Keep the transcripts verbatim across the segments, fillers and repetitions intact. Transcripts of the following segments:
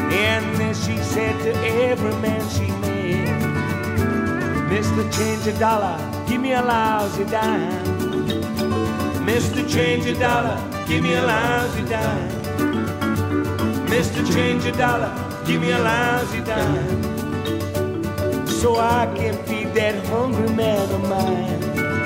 And then she said to every man she met, Mister Change a dollar, give me a lousy dime. Mister Change a dollar, give me a lousy dime. Mister Change a dollar, give me a lousy dime. So I can feed that hungry man of mine.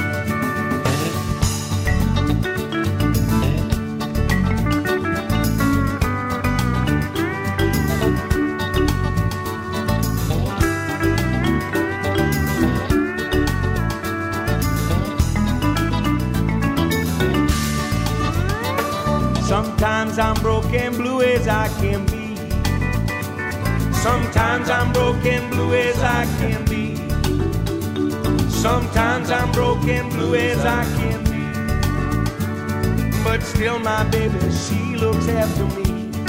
Sometimes I'm broke and blue as I can be. Sometimes I'm broke and blue as I can be. Sometimes I'm broke and blue as I can be. But still my baby, she looks after me.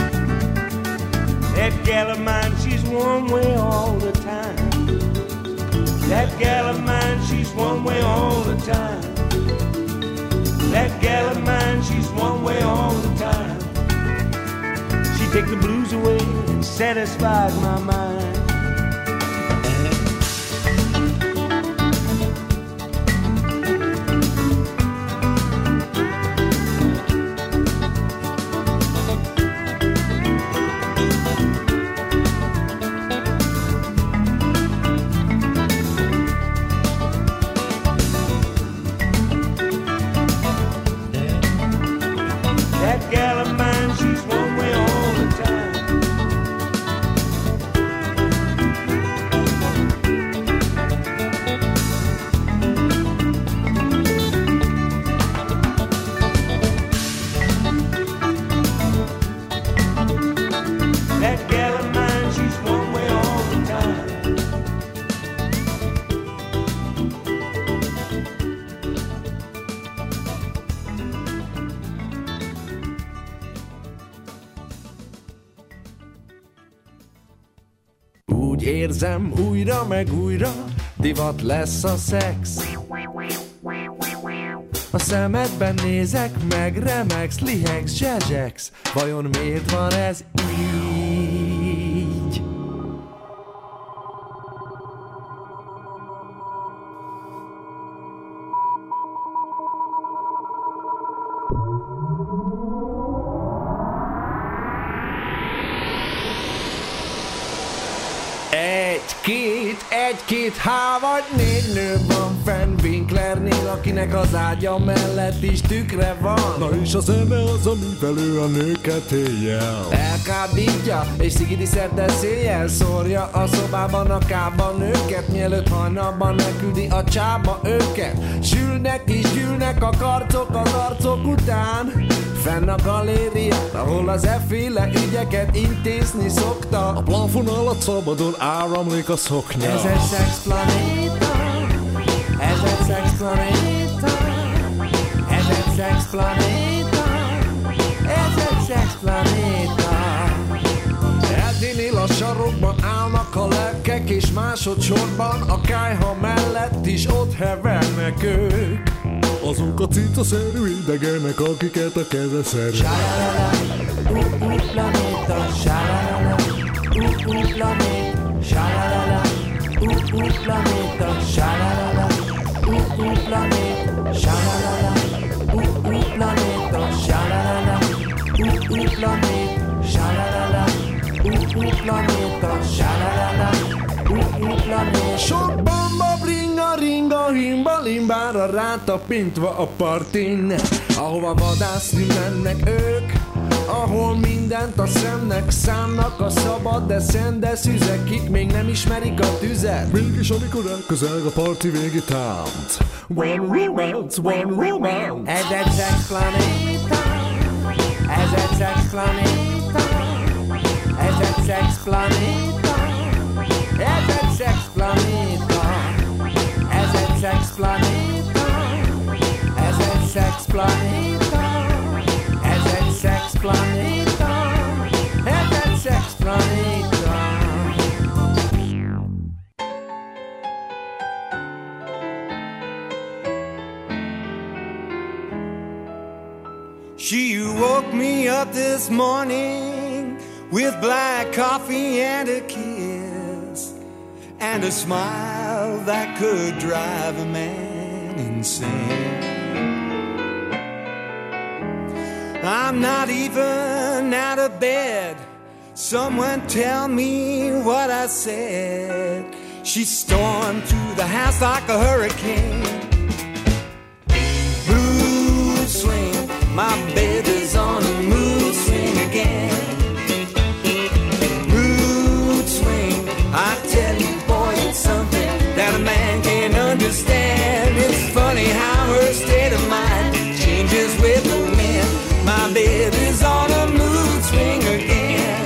That gal of mine, she's one way all the time. That gal of mine, she's one way all the time. That gal of mine, she's one way all the time. She take the blues away and satisfies my mind. Érzem, újra meg újra divat lesz a szex. A szemedben nézek, meg remegsz, lihegsz, zsezsegsz. Vajon miért van ez így? Egy-két, egy-két, há vagy négy nő van fenn Winklernél, akinek az ágya mellett is tükre van. Na és a zene az, amivel ő a nőket éjjel elkábítja, és szigidi szerte széjjel szórja a szobában a kába nőket, mielőtt hajnalban megküldi a csába őket. Sülnek és gyűlnek a karcok az arcok után, fenn a galéria, ahol az efféle ügyeket intézni szokta. A plafon alatt szabadon áramlik a szoknya. Ez egy szexplanéta, ez egy szexplanéta, ez egy szexplanéta, ez egy szexplanéta. Eddinél a sarokban állnak a lelkek, és másodszorban a kályha mellett is ott hevernek ők. Azok a cicaszerű idegenek, akiket a keze szerű. Sa-la-la-la, uh-uh planéta, sa-la-la-la, uh-uh planéta, sa-la-la-la, uh-uh planéta, sa-la-la-la, uh-uh planéta, sa-la-la-la, uh-uh planéta, sa-la-la-la, uh-uh planéta, sa-la-la-la, uh-uh planéta, sa-la-la-la, uh-uh planéta. Sok bamba bringa ringa himba limbára rátapintva a partin, ahova vadászni mennek ők, ahol mindent a szemnek szánnak a szabad, de szende szüzek, kik még nem ismerik a tüzet. Mégis amikor elközel a parti végi tánc, one romance, one romance. Ez egy szexplanéta, ez egy szexplanéta, ez egy szexplanéta, ez egy szexplanéta, ez egy szexplanéta, ez egy szexplanéta, ez egy szexplanéta, ez egy szexplanéta. She woke me up this morning with black coffee and a kiss and a smile that could drive a man insane. I'm not even out of bed. Someone tell me what I said. She stormed through the house like a hurricane. Mood swing, my baby's on a mood swing again. Mood swing, I tell you boy, it's something that a man can't understand. It's funny how her state of mind changes with the wind. My baby's on a mood swing again.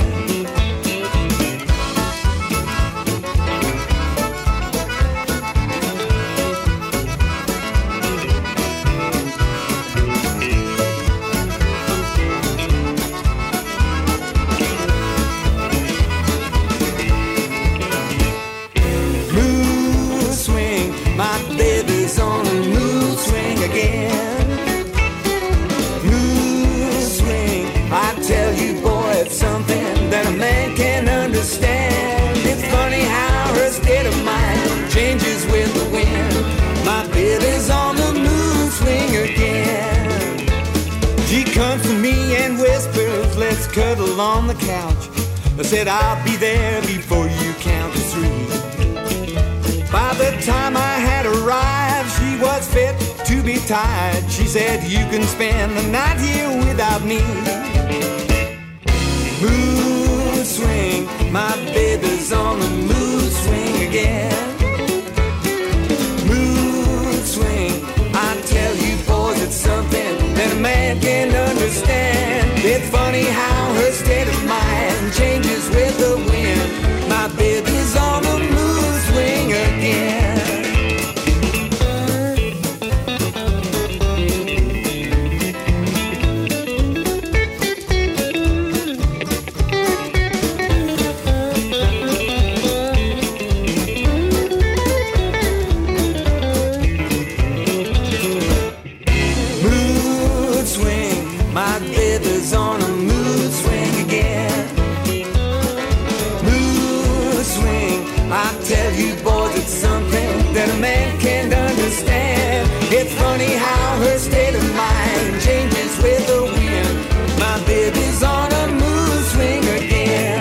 Mood swing, my baby's on a mood swing again. I tell you, boy, it's something that a man can understand. It's funny how her state of mind changes with the wind. My baby's on the mood swing again. She comes to me and whispers, let's cuddle on the couch. I said, I'll be there before you count to three. By the time I had arrived, she was fit to be tied. She said, you can spend the night here without me. Mood swing, my baby's on the mood swing again. Mood swing, I tell you boys, it's something that a man can understand. It's funny how her state of mind changes with the wind. My baby's on the mood swing again. That a man can't understand. It's funny how her state of mind changes with the wind. My baby's on a mood swing again.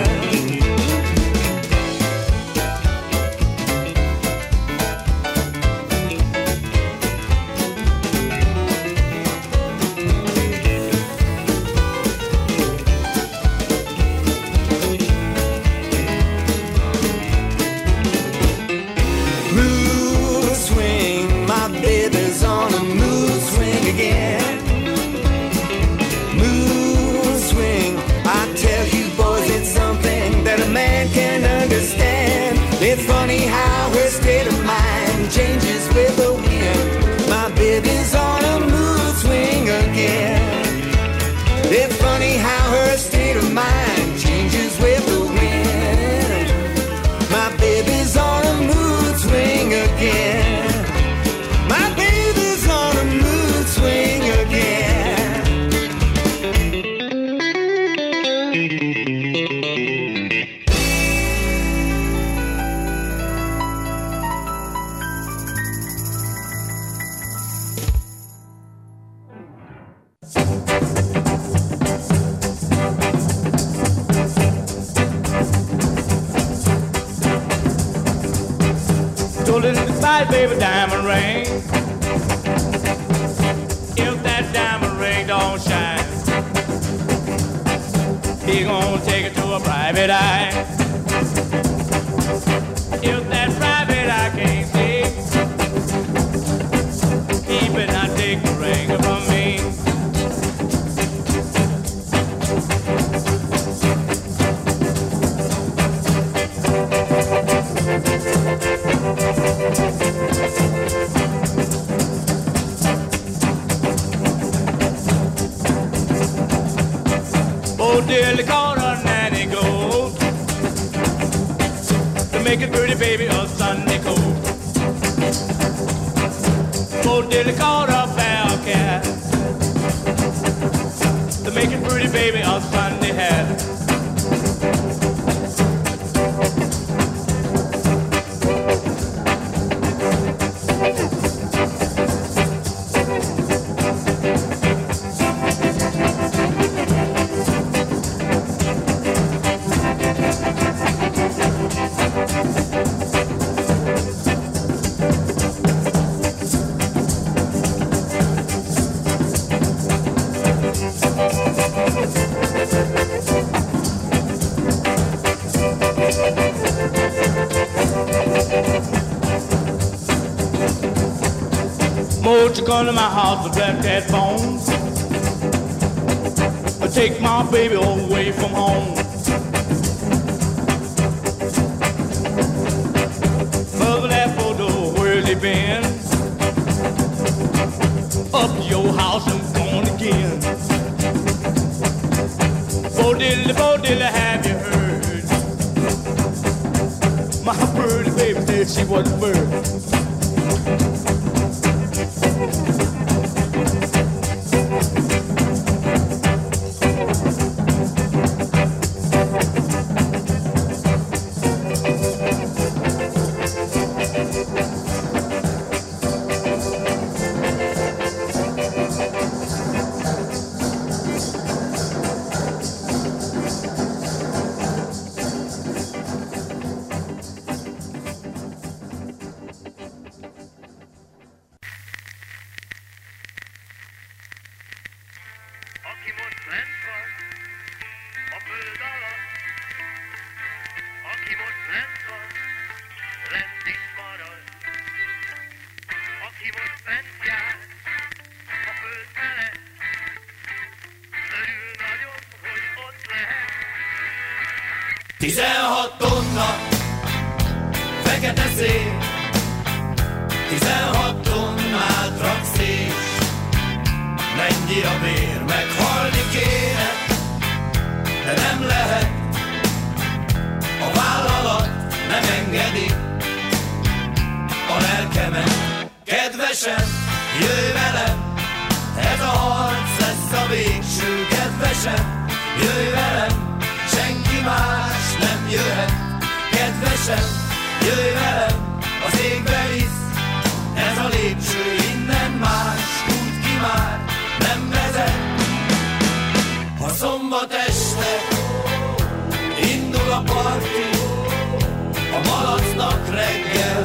It's funny how her state of mind changes with the wind. My baby's on a mood swing again. It's funny how her state of mind changes with the wind. My baby's on a mood swing again. My baby's on a mood swing again. Baby, diamond ring. If that diamond ring don't shine, he gonna take it to a private eye. If that private eye can't see, he better not take the ring from me. Oh, dearly called her nanny gold to make it pretty baby a Sunday coat. Oh, dearly called her bell cat to make it pretty baby a Sunday hat. come to my house with black cat bones. Take my baby away from home. Mother that photo, where's he been? Up to your house and gone again. Bo diddly, bo diddly, have you heard? My birdie baby said she was a bird. Tizenhat tonna, fekete szél, tizenhat tonnát raksz és mennyi a bér, meghalni kéne, de nem lehet, a vállalat nem engedi a lelkemet. Kedvesem, jöjj velem, ez a harc lesz a végső. Kedvesem, jöjj velem, senki más nem jöhet. Kedvesem, jöjj velem, az égbe visz ez a lépcső, innen más út ki már nem vezet. Ha szombat este indul a parti, a malacnak reggel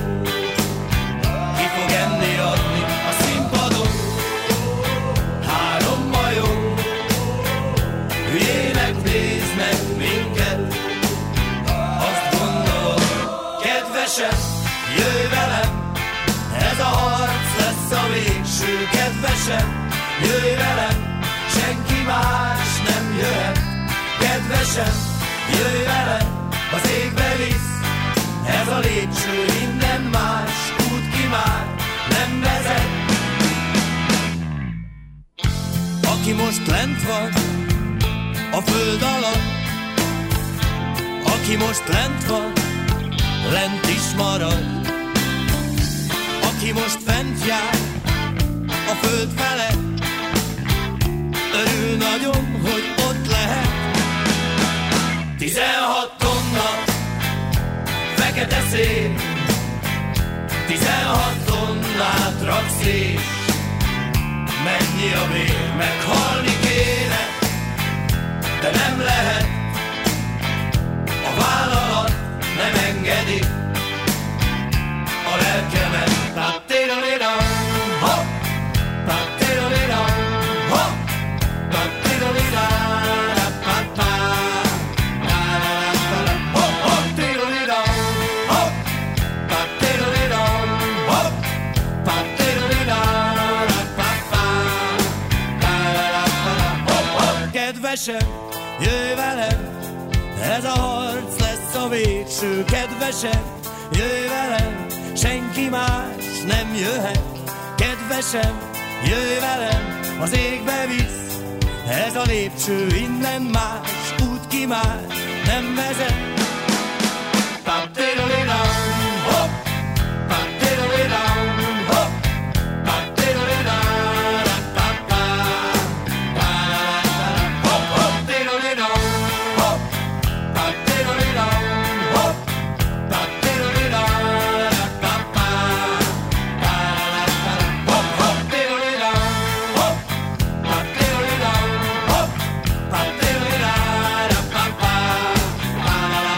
ki fog enni adni a színpadon. Három majom hülyének néznek minket, azt gondolom, kedvesem, jöjj velem, ez a harc lesz a végső. Kedvesem, jöjj velem, senki más nem jöhet. Kedvesem, jöjj velem, az égbe visz ez a lépcső, innen más út ki már nem vezet. Aki most lent van a föld alatt, aki most lent van, lent is marad. Aki most fent jár a föld felett, örül nagyon, hogy ott lehet. Tizenhat tonna fekete szél, tizenhat tonnát raksz és mennyi a vér, meghalni kéne, de nem lehet, a vállalat nem engedi a lelkemet. Ta-tira-lira, hopp, ta-tira-lira, hopp, ta-tira-lira, ra-pa-pa, ra-ra-ra-ra-ra, hopp, hopp, tira-lira, hopp, ta-tira-lira, hopp, ta-tira-lira, ra-pa-pa, ra-ra-ra-ra-ra, hopp, hopp. Kedvesem, jöjj velem, ez a harc lesz a végső. Kedvesem, jöjj velem, senki más nem jöhet. Kedvesem, jöjj velem, az égbe visz ez a lépcső, innen más út ki már nem vezet. Pa-tira-lira, hopp, pa-tira-lira, hopp, pa-tira-lira, ra-pa-pa, ra-ra-ra-ra-ra, hopp, hopp, tira-lira, hopp, pa-tira-lira, hopp, pa-tira-lira, ra-pa-pa, ra-ra-ra-ra-ra, hopp, hopp, tira-lira, hopp, pa-tira-lira, hopp, pa-tira-lira, ra-pa-pa, ra-ra-ra-ra-ra,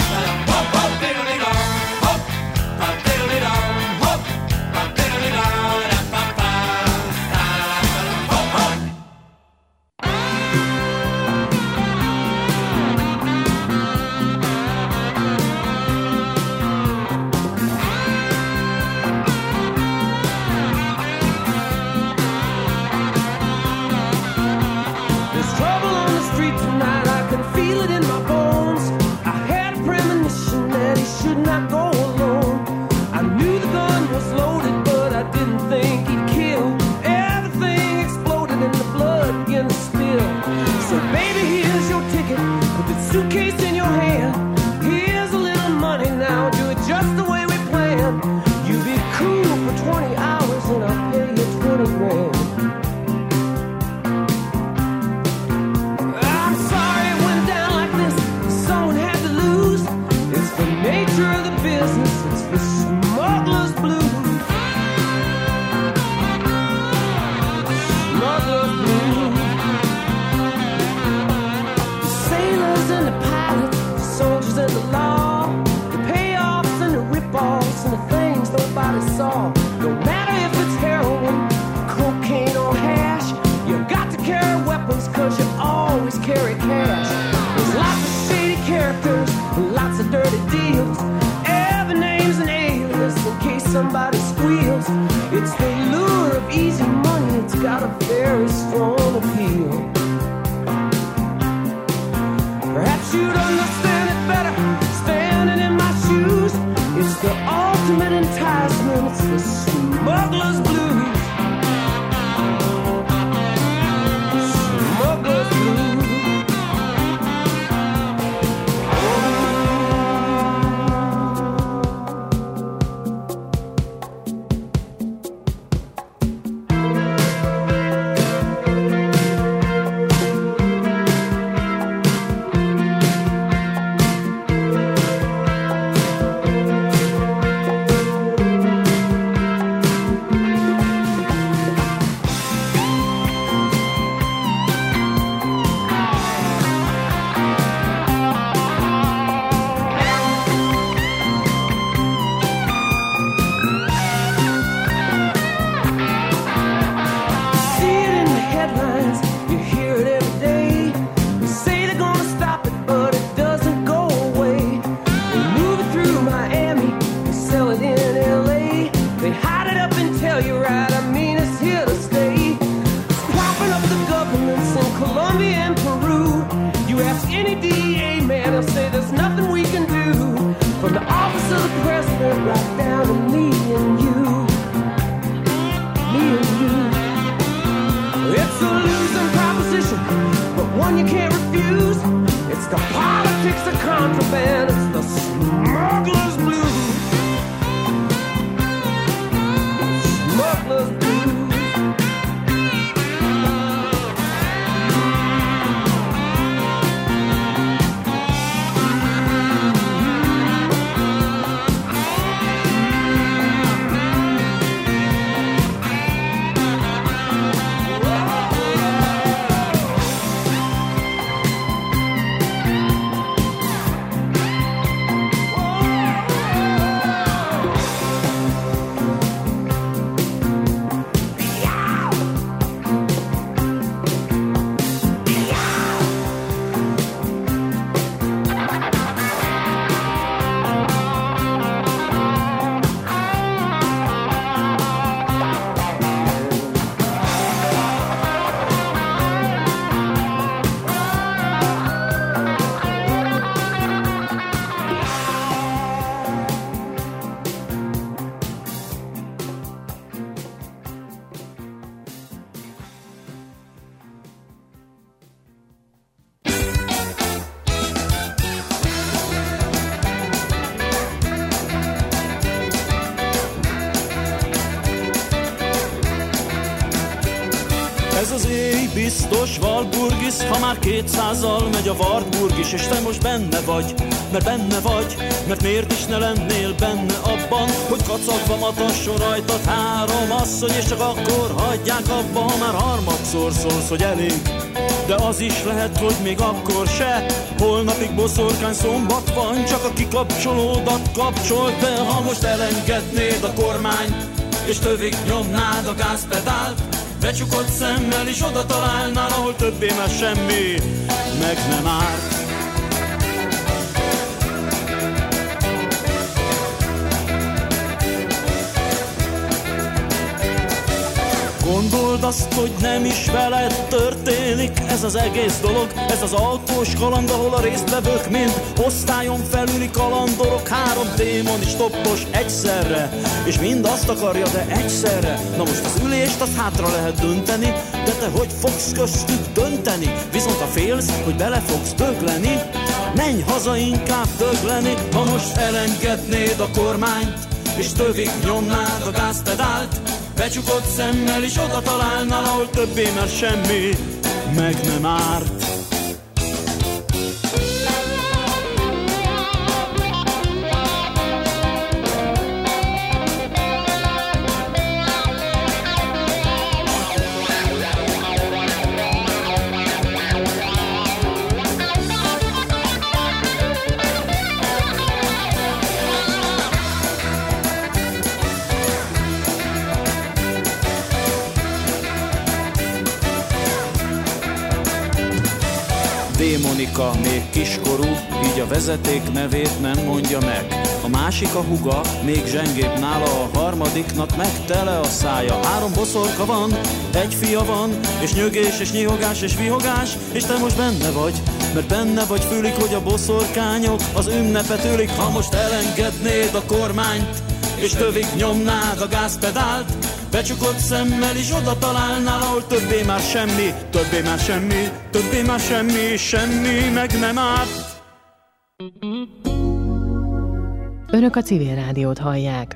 case in your hand. Here's a little money now, do it just the way we planned. You be cool for twenty hours and I'll pay you twenty grand. I'm sorry it went down like this, someone had to lose. It's the nature of the business, it's the smuggler's blues. Smuggler's blues. The sailors and the pilots, the soldiers and the law, the payoffs and the rip-offs and the things nobody saw. No matter if it's heroin, cocaine or hash, you got to carry weapons cause you always carry cash. There's lots of shady characters, lots of dirty deals. Every name's an alias in case somebody squeals. It's the lure of easy money, it's got a very strong appeal. Perhaps you'd understand it better standing in my shoes. It's the ultimate enticement, it's the smuggler's blues. Smuggler's blues. Ez az éj biztos Walpurgis, ha már kétszázzal megy a Wartburg is, és te most benne vagy, mert benne vagy, mert miért is ne lennél benne abban, hogy kacagva matasson rajtad három asszony, és csak akkor hagyják abba, ha már harmadszor szólsz, hogy elég. De az is lehet, hogy még akkor se, holnapig boszorkány szombat van, csak a kikapcsolódat kapcsolt be. Ha most elengednéd a kormányt, és tövig nyomnád a gázpedált, becsukott szemmel is oda találnál, ahol többé már semmi meg nem árt. Gondold azt, hogy nem is veled történik ez az egész dolog, ez az autós kaland, ahol a résztvevők mind osztályon felüli kalandorok, három démon is toppos egyszerre, és mind azt akarja, de egyszerre. Na most az ülést azt hátra lehet dönteni, de te hogy fogsz köztük dönteni? Viszont ha félsz, hogy bele fogsz dögleni, Menj haza inkább dögleni, ha most elengednéd a kormányt, és tövig nyomnád a gázpedált, becsukott szemmel is oda találnál, ahol többé már semmi meg nem árt. Démonika még kiskorú, így a vezeték nevét nem mondja meg. A másik a húga, még zsengébb nála, a harmadiknak meg tele a szája. Három boszorka van, egy fia van, és nyögés, és nyihogás, és vihogás, és te most benne vagy, mert benne vagy, fülik, hogy a boszorkányok az ünnepet ülik. Ha most elengednéd a kormányt, és tövig nyomnád a gázpedált, becsukott szemmel is oda találnál, ahol többé már semmi, többé már semmi, többé már semmi, semmi meg nem árt. Önök a Civil Rádiót hallják.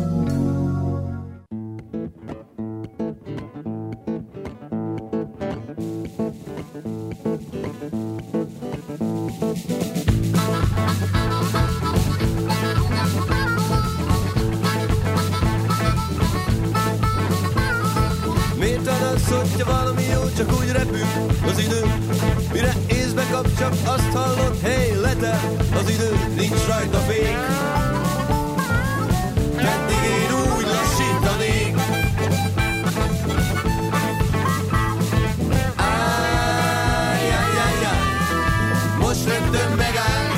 Hogyha valami jó, csak úgy repül az idő, mire észbe kap, csak azt hallod, hey, letel az idő, nincs rajta fék. Pedig én úgy lassítanék. Ájjájjájjáj, most rögtön megáll.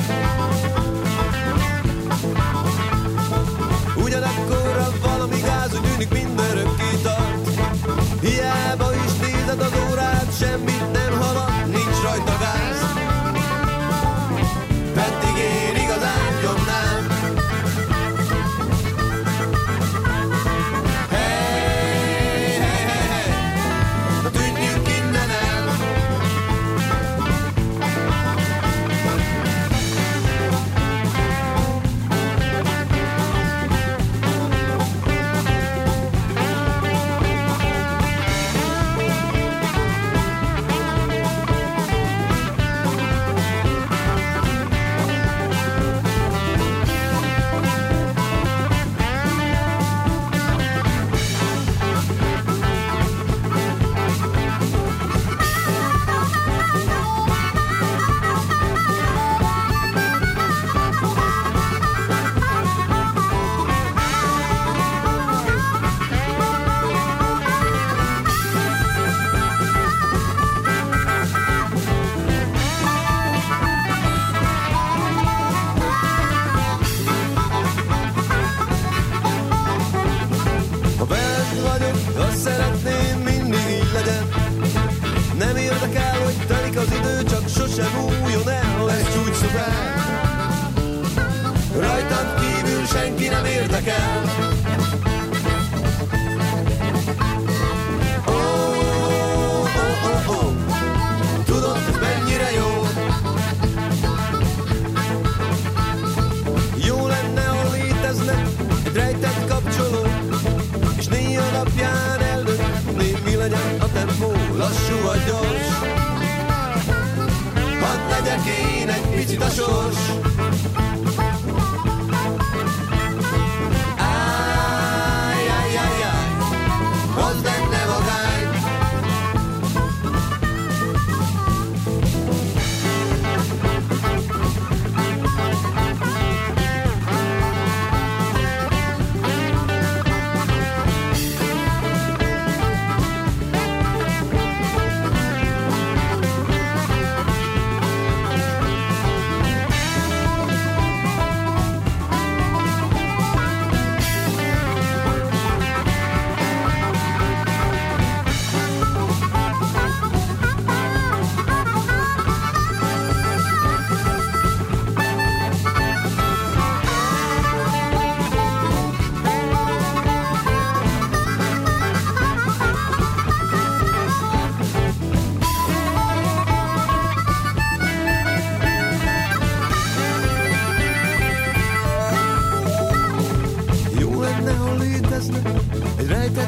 Ugyanakkor valami gáz, úgy tűnik minden örökké tart. Hiába is nézed az órát, semmit nem halad, nincs rajta gáz. Pedig én igazán nyomnám. Hey, hey, hey, hey, na tűnjünk innen el.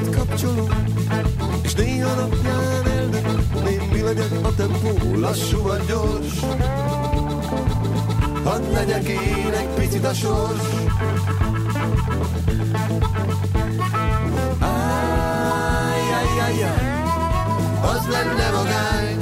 órát kapcsolom, és néha napján eldönteném, mi legyen a tempó, lassú vagy gyors. Hadd legyek én egy picit a sors. Ájjájjájjáj, az lenne magány.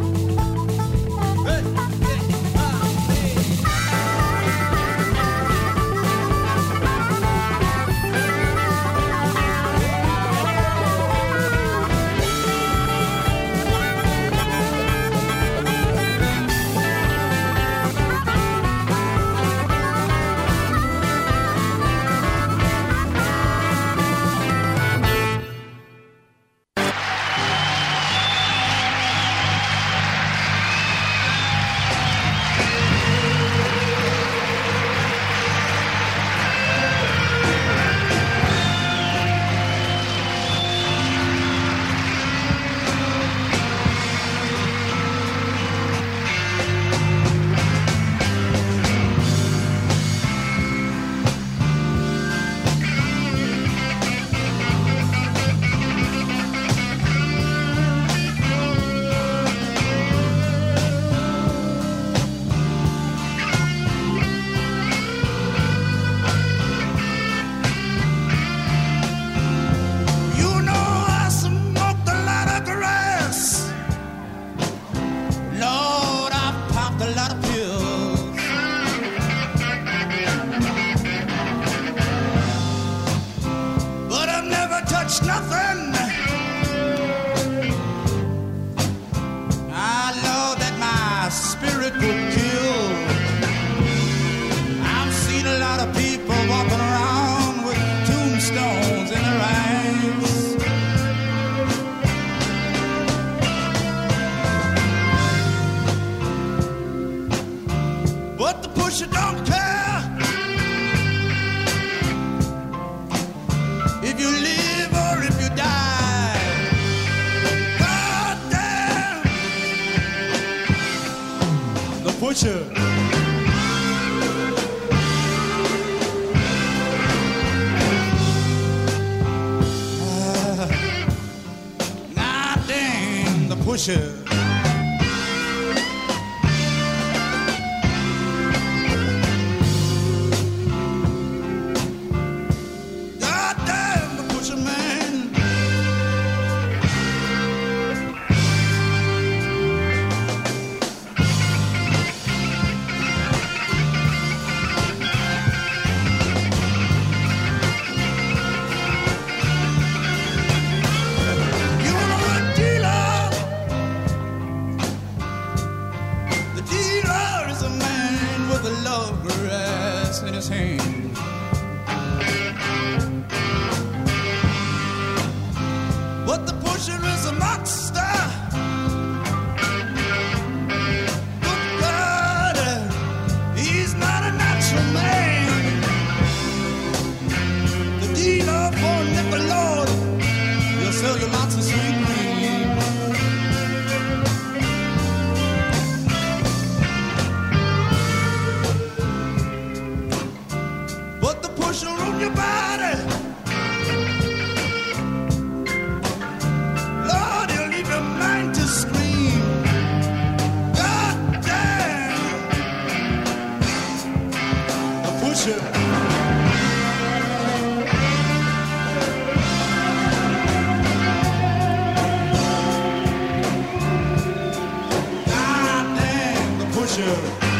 Pusher. Pusher.